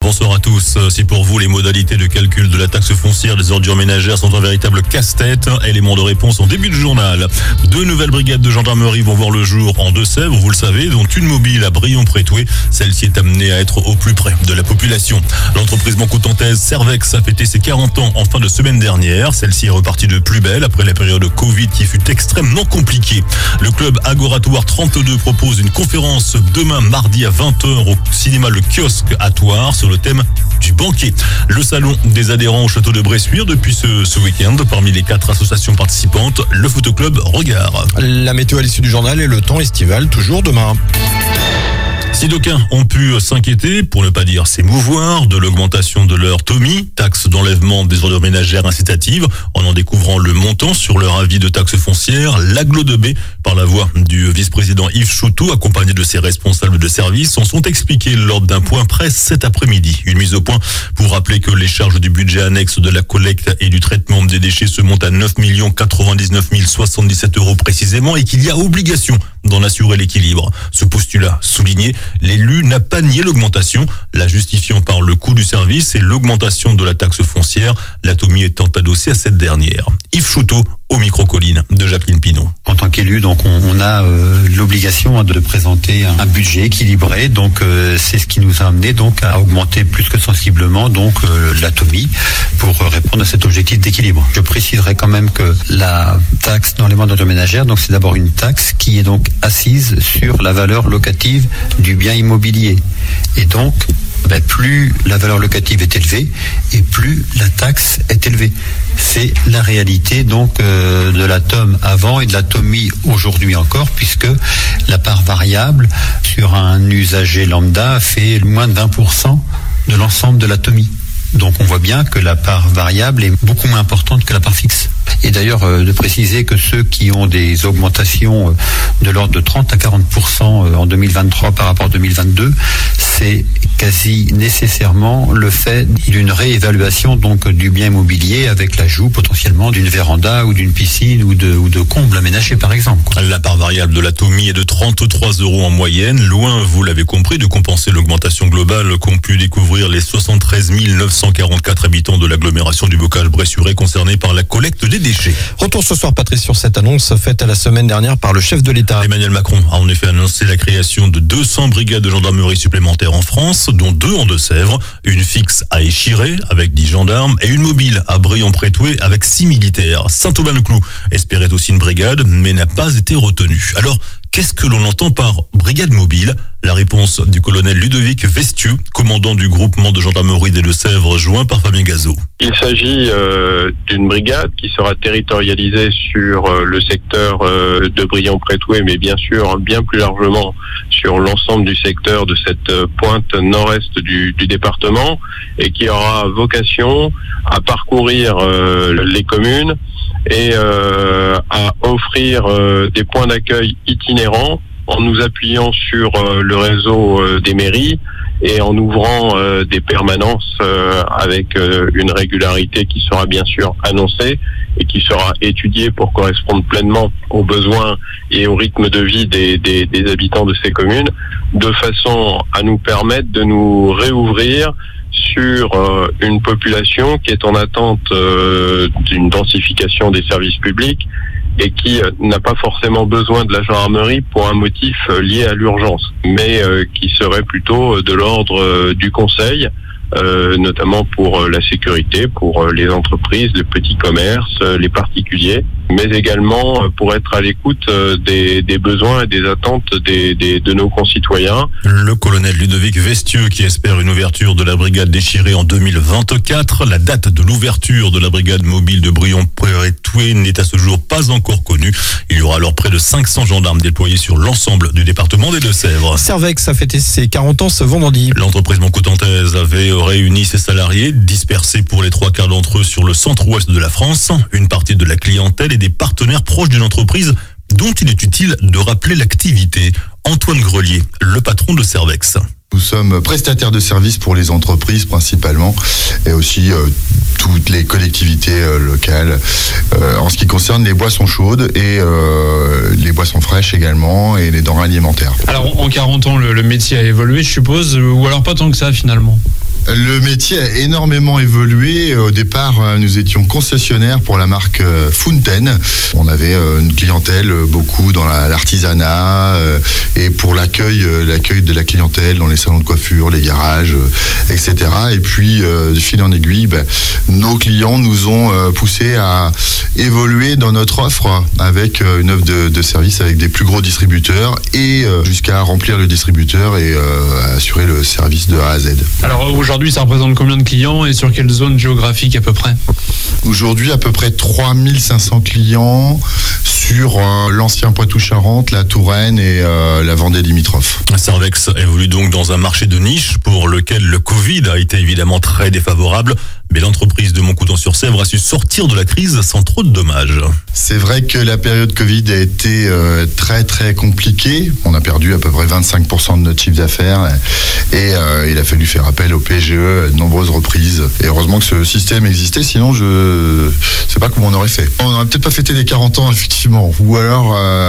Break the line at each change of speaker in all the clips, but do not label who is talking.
Bonsoir à tous. Si pour vous les modalités de calcul de la taxe foncière des ordures ménagères sont un véritable casse-tête, élément de réponse en début de journal. 2 nouvelles brigades de gendarmerie vont voir le jour en Deux-Sèvres, vous le savez, dont une mobile à Brion-Prétoué. Celle-ci est amenée à être au plus près de la population. L'entreprise montcotontaise Servex a fêté ses 40 ans en fin de semaine dernière. Celle-ci est repartie de plus belle après la période Covid qui fut extrêmement compliquée. Le club Agoratoire 32 propose une conférence demain mardi à 20h au cinéma Le Kiosque à Thouars sur le thème du banquet. Le salon des adhérents au château de Bressuire depuis ce week-end. Parmi les 4 associations participantes, le photoclub Regard.
La météo à l'issue du journal et le temps estival toujours demain.
Si d'aucuns ont pu s'inquiéter, pour ne pas dire s'émouvoir, de l'augmentation de leur TOMI, taxe d'enlèvement des ordures ménagères incitative, en découvrant le montant sur leur avis de taxe foncière, l'Agglo de B, par la voix du vice-président Yves Chouteau, accompagné de ses responsables de service, en sont expliqués lors d'un point presse cet après-midi. Une mise au point pour rappeler que les charges du budget annexe de la collecte et du traitement des déchets se montent à 9 99 077 € précisément et qu'il y a obligation d'en assurer l'équilibre. Ce postulat souligné, l'élu n'a pas nié l'augmentation, la justifiant par le coût du service et l'augmentation de la taxe foncière, la TOMI étant adossée à cette dernière. Yves Chouteau au micro-colline de Jacqueline Pinot.
En tant qu'élu, donc on a l'obligation de présenter un budget équilibré. Donc c'est ce qui nous a amené donc à augmenter plus que sensiblement donc la TOMI pour répondre à cet objectif d'équilibre. Je préciserai quand même que la taxe d'enlèvement d'ordures ménagères, donc c'est d'abord une taxe qui est donc assise sur la valeur locative du bien immobilier. Et donc plus la valeur locative est élevée et plus la taxe est élevée. C'est la réalité donc de la TOM avant et de la TOMI aujourd'hui encore, puisque la part variable sur un usager lambda fait moins de 20% de l'ensemble de la TOMI. Donc on voit bien que la part variable est beaucoup moins importante que la part fixe. Et d'ailleurs de préciser que ceux qui ont des augmentations de l'ordre de 30 à 40% en 2023 par rapport à 2022, c'est quasi nécessairement le fait d'une réévaluation donc du bien immobilier avec l'ajout potentiellement d'une véranda ou d'une piscine ou de combles aménagés par exemple.
La part variable de la TOMI est de 33 € en moyenne, loin, vous l'avez compris, de compenser l'augmentation globale qu'ont pu découvrir les 73 944 habitants de l'agglomération du Bocage-Bressuire concernés par la collecte des déchets.
Retour ce soir, Patrice, sur cette annonce faite la semaine dernière par le chef de l'État.
Emmanuel Macron a en effet annoncé la création de 200 brigades de gendarmerie supplémentaires en France, dont 2 en Deux-Sèvres, une fixe à Échiré avec 10 gendarmes et une mobile à Brion-Prétoué avec 6 militaires. Saint-Aubin-le-Cloud espérait aussi une brigade, mais n'a pas été retenue. Alors, qu'est-ce que l'on entend par brigade mobile ? La réponse du colonel Ludovic Vestieux, commandant du groupement de gendarmerie des Deux-Sèvres, joint par Fabien Gazot.
Il s'agit d'une brigade qui sera territorialisée sur le secteur de Brion-Prétoué, mais bien sûr bien plus largement sur l'ensemble du secteur de cette pointe nord-est du département, et qui aura vocation à parcourir les communes et à offrir des points d'accueil itinérants en nous appuyant sur le réseau des mairies et en ouvrant des permanences avec une régularité qui sera bien sûr annoncée et qui sera étudiée pour correspondre pleinement aux besoins et au rythme de vie des habitants de ces communes, de façon à nous permettre de nous réouvrir sur une population qui est en attente d'une densification des services publics et qui n'a pas forcément besoin de la gendarmerie pour un motif lié à l'urgence, mais qui serait plutôt de l'ordre du conseil, notamment pour la sécurité, pour les entreprises, les petits commerces, les particuliers, mais également pour être à l'écoute des besoins et des attentes de nos concitoyens.
Le colonel Ludovic Vestieux qui espère une ouverture de la brigade d'Échiré en 2024. La date de l'ouverture de la brigade mobile de Brion-Prétoué n'est à ce jour pas encore connue. Il y aura alors près de 500 gendarmes déployés sur l'ensemble du département des Deux-Sèvres.
Servex a fêté ses 40 ans ce vendredi.
L'entreprise montcotontaise avait réuni ses salariés, dispersés pour les 3/4 d'entre eux sur le centre-ouest de la France. Une partie de la clientèle et des partenaires proches d'une entreprise dont il est utile de rappeler l'activité. Antoine Grelier, le patron de Servex.
Nous sommes prestataires de services pour les entreprises principalement et aussi toutes les collectivités locales en ce qui concerne les boissons chaudes et les boissons fraîches également et les denrées alimentaires.
Alors en 40 ans le métier a évolué je suppose, ou alors pas tant que ça finalement?
Le métier a énormément évolué. Au départ, nous étions concessionnaires pour la marque Fountaine. On avait une clientèle beaucoup dans l'artisanat et pour l'accueil de la clientèle dans les salons de coiffure, les garages, etc. Et puis, de fil en aiguille, nos clients nous ont poussé à évoluer dans notre offre avec une offre de service avec des plus gros distributeurs et jusqu'à remplir le distributeur et assurer le service de A à Z.
Alors aujourd'hui, ça représente combien de clients et sur quelle zone géographique à peu près ?
Aujourd'hui, à peu près 3500 clients sur l'ancien Poitou-Charentes, la Touraine et la Vendée limitrophe.
Servex évolue donc dans un marché de niche pour lequel le Covid a été évidemment très défavorable. Mais l'entreprise de Montcoutan-sur-Sèvre a su sortir de la crise sans trop de dommages.
C'est vrai que la période Covid a été très très compliquée. On a perdu à peu près 25% de notre chiffre d'affaires et il a fallu faire appel au PGE à de nombreuses reprises. Et heureusement que ce système existait, sinon je sais pas comment on aurait fait. On n'aurait peut-être pas fêté les 40 ans effectivement, ou alors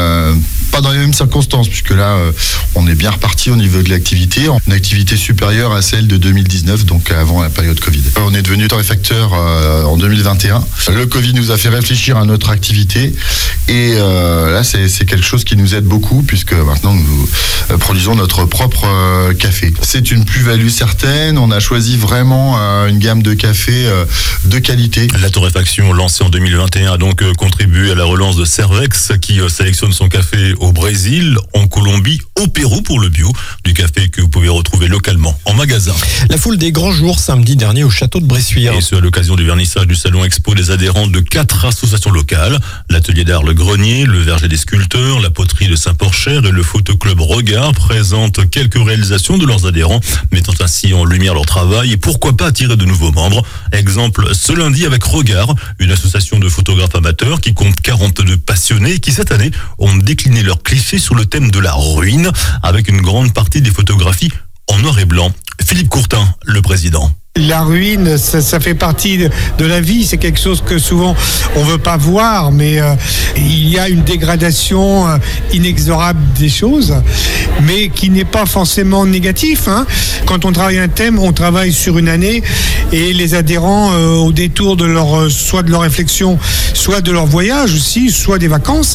pas dans les mêmes circonstances, puisque là on est bien reparti au niveau de l'activité, une activité supérieure à celle de 2019, donc avant la période Covid. On est devenu torréfacteur en 2021. Le Covid nous a fait réfléchir à notre activité et là c'est quelque chose qui nous aide beaucoup puisque maintenant nous produisons notre propre café. C'est une plus-value certaine. On a choisi vraiment une gamme de café de qualité.
La torréfaction lancée en 2021 a donc contribué à la relance de Servex qui sélectionne son café au Brésil, en Colombie, au Pérou pour le bio, du café que vous pouvez retrouver localement en magasin.
La foule des grands jours samedi dernier au château de Bressuire.
Et ce à l'occasion du vernissage du salon expo des adhérents de 4 associations locales, l'atelier d'art Le Grenier, le verger des sculpteurs, la poterie de Saint-Porcher et le photoclub Regard présentent quelques réalisations de leurs adhérents, mettant ainsi en lumière leur travail et pourquoi pas attirer de nouveaux membres. Exemple ce lundi avec Regard, une association de photographes amateurs qui compte 42 passionnés et qui cette année ont décliné leurs clichés sur le thème de la ruine avec une grande partie des photographies en noir et blanc. Philippe Courtin, le président.
La ruine, ça fait partie de la vie, c'est quelque chose que souvent on veut pas voir, mais il y a une dégradation inexorable des choses, mais qui n'est pas forcément négatif. Quand on travaille un thème, on travaille sur une année et les adhérents, au détour de soit de leur réflexion, soit de leur voyage aussi, soit des vacances,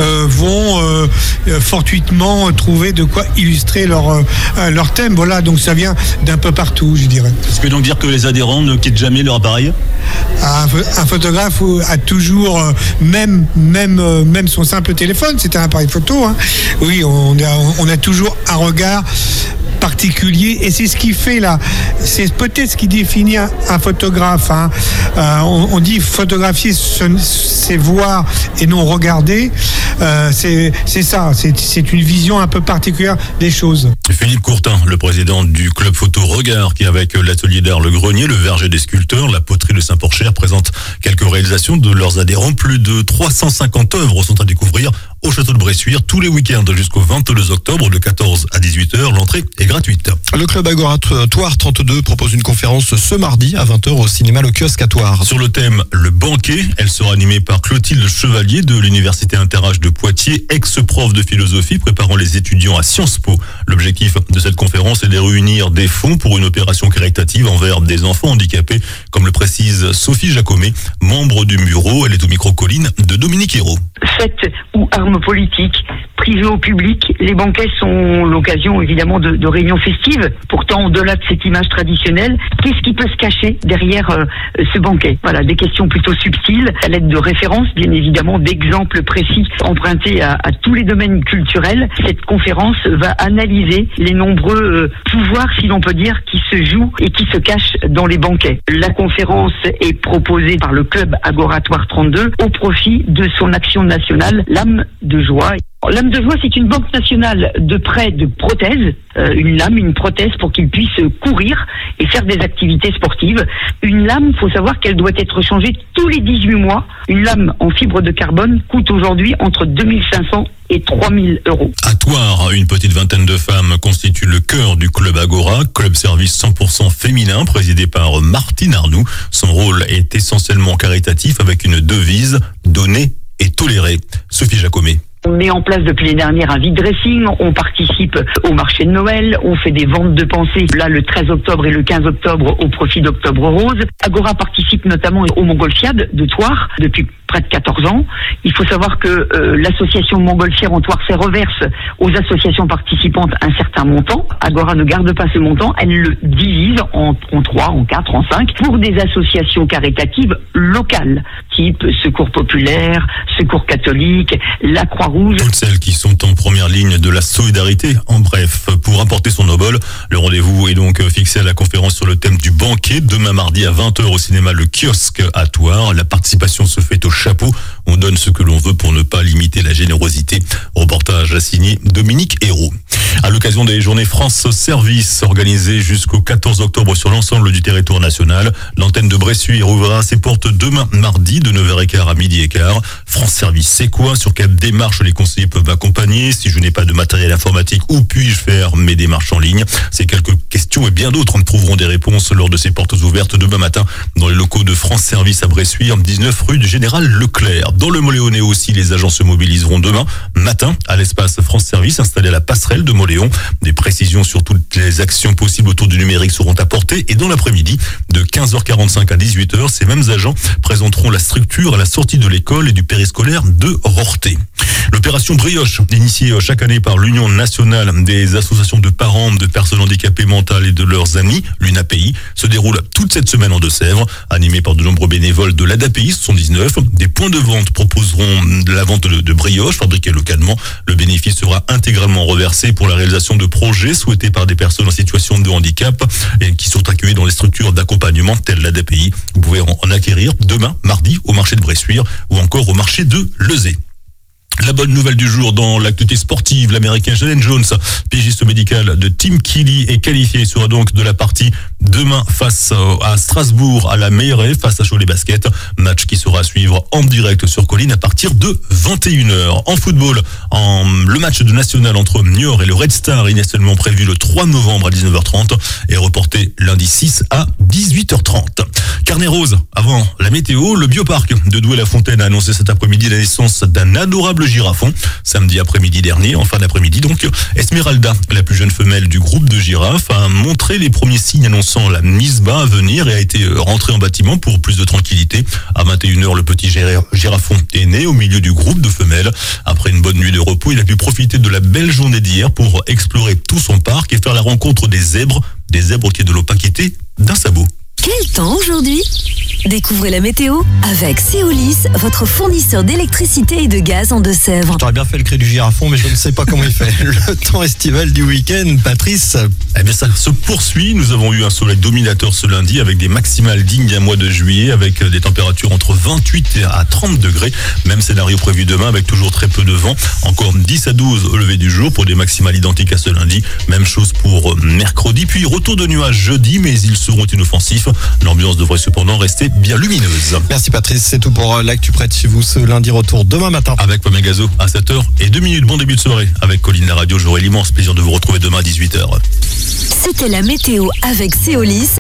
vont fortuitement trouver de quoi illustrer leur thème. Voilà, donc ça vient d'un peu partout, je dirais.
Est-ce que donc dire que les adhérents ne quittent jamais leur appareil ?
Un photographe a toujours, même son simple téléphone, c'est un appareil photo. Oui, on a toujours un regard particulier et c'est ce qui fait là, c'est peut-être ce qui définit un photographe. On dit photographier, c'est voir et non regarder. C'est ça, c'est une vision un peu particulière des choses.
Philippe Courtin, le président du club photo Regard, qui avec l'atelier d'art Le Grenier, le verger des sculpteurs, la poterie de Saint-Porcher, présente quelques réalisations de leurs adhérents. Plus de 350 œuvres sont à découvrir au château de Bressuire tous les week-ends jusqu'au 22 octobre de 14 à 18h. L'entrée est gratuite.
Le club Agoratoire 32 propose une conférence ce mardi à 20h au cinéma Le Kiosque à Thouars.
Sur le thème Le banquet, elle sera animée par Clotilde Chevalier de l'Université Inter-Âge de Poitiers, ex-prof de philosophie préparant les étudiants à Sciences Po. L'objectif de cette conférence est de réunir des fonds pour une opération caritative envers des enfants handicapés, comme le précise Sophie Jacomet, membre du bureau. Elle est au micro-colline de Dominique Hérault.
Fête ou armes politiques, privées au public, les banquets sont l'occasion évidemment de réunions festives. Pourtant, au-delà de cette image traditionnelle, qu'est-ce qui peut se cacher derrière ce banquet ? Voilà, des questions plutôt subtiles, à l'aide de références, bien évidemment, d'exemples précis empruntés à tous les domaines culturels. Cette conférence va analyser les nombreux pouvoirs, si l'on peut dire, qui se jouent et qui se cachent dans les banquets. La conférence est proposée par le club Agoratoire 32 au profit de son action nationale, l'âme de joie. L'âme de joie, c'est une banque nationale de prêt de prothèses, une prothèse pour qu'ils puissent courir et faire des activités sportives. Une lame, faut savoir qu'elle doit être changée tous les 18 mois. Une lame en fibre de carbone coûte aujourd'hui entre 2500 et 3000 euros.
À Thouars, une petite vingtaine de femmes constituent le cœur du club Agora, club service 100% féminin présidé par Martine Arnoux. Son rôle est essentiellement caritatif avec une devise, donner et tolérer. Sophie Jacomet.
On met en place depuis l'année dernière un vide dressing, on participe au marché de Noël, on fait des ventes de pensée, là le 13 octobre et le 15 octobre au profit d'Octobre Rose. Agora participe notamment au Montgolfiade de Thouars depuis près de 14 ans. Il faut savoir que l'association Montgolfière en Thouars reverse aux associations participantes un certain montant. Agora ne garde pas ce montant, elle le divise en 3, en 4, en 5 pour des associations caritatives locales, type Secours Populaire, Secours Catholique, la Croix-Rouge.
Toutes celles qui sont en première ligne de la solidarité, en bref, pour apporter son obol. Le rendez-vous est donc fixé à la conférence sur le thème du banquet, demain mardi à 20h au cinéma Le Kiosque à Thouars. La participation se fait au chapeau. On donne ce que l'on veut pour ne pas limiter la générosité. Reportage signé Dominique Hérault. À l'occasion des journées France Service organisées jusqu'au 14 octobre sur l'ensemble du territoire national, l'antenne de Bressuire ouvrira ses portes demain mardi de 9h15 à 12h15. France Service, c'est quoi? Sur quelle démarche les conseillers peuvent m'accompagner? Si je n'ai pas de matériel informatique, où puis-je faire mes démarches en ligne? Ces quelques questions et bien d'autres trouveront des réponses lors de ces portes ouvertes demain matin dans les locaux de France Service à Bressuire, 19 rue du Général Leclerc. Dans le Moléonais aussi, les agents se mobiliseront demain matin à l'espace France Service installé à la passerelle de Moléon. Des précisions sur toutes les actions possibles autour du numérique seront apportées et dans l'après-midi, de 15h45 à 18h, ces mêmes agents présenteront la structure à la sortie de l'école et du périscolaire de Rorté. L'opération Brioche, initiée chaque année par l'Union nationale des associations de parents de personnes handicapées mentales et de leurs amis, l'UNAPI, se déroule toute cette semaine en Deux-Sèvres. Animée par de nombreux bénévoles de l'ADAPI 79, des points de vente proposeront de la vente de brioches fabriquées localement. Le bénéfice sera intégralement reversé pour la réalisation de projets souhaités par des personnes en situation de handicap et qui sont accueillies dans les structures d'accompagnement telles l'ADAPI. Vous pouvez en acquérir demain, mardi, au marché de Bressuire ou encore au marché de Lezay. La bonne nouvelle du jour dans l'actualité sportive, l'Américain Jalen Jones, pigiste médical de Tim Kelly, est qualifié. Il sera donc de la partie demain face à Strasbourg à la Meilleray, face à Cholet Basket. Match qui sera à suivre en direct sur Colline à partir de 21h. En football, le match de national entre Niort et le Red Star, initialement prévu le 3 novembre à 19h30, est reporté lundi 6 à 18h30. Carnet rose, avant la météo, le bioparc de Douai-la-Fontaine a annoncé cet après-midi la naissance d'un adorable girafon. Samedi après-midi dernier, en fin d'après-midi donc, Esmeralda, la plus jeune femelle du groupe de girafes, a montré les premiers signes annonçant la mise bas à venir et a été rentrée en bâtiment pour plus de tranquillité. À 21h, le petit girafon est né au milieu du groupe de femelles. Après une bonne nuit de repos, il a pu profiter de la belle journée d'hier pour explorer tout son parc et faire la rencontre des zèbres qui de l'opacité d'un sabot.
Quel temps aujourd'hui? Découvrez la météo avec Seolis, votre fournisseur d'électricité et de gaz en Deux-Sèvres.
J'aurais bien fait le cri du girafon, mais je ne sais pas comment il fait. Le temps estival du week-end, Patrice.
Eh bien, ça se poursuit. Nous avons eu un soleil dominateur ce lundi avec des maximales dignes d'un mois de juillet, avec des températures entre 28 à 30 degrés. Même scénario prévu demain avec toujours très peu de vent. Encore 10 à 12 au lever du jour pour des maximales identiques à ce lundi. Même chose pour mercredi. Puis retour de nuages jeudi, mais ils seront inoffensifs. L'ambiance devrait cependant rester bien lumineuse.
Merci Patrice, c'est tout pour l'actu près de chez vous ce lundi. Retour demain matin
avec Pamela Gazo à 7h02. Bon début de soirée avec Colline la radio. J'aurai l'immense plaisir de vous retrouver demain à 18h.
C'était la météo avec Seolis.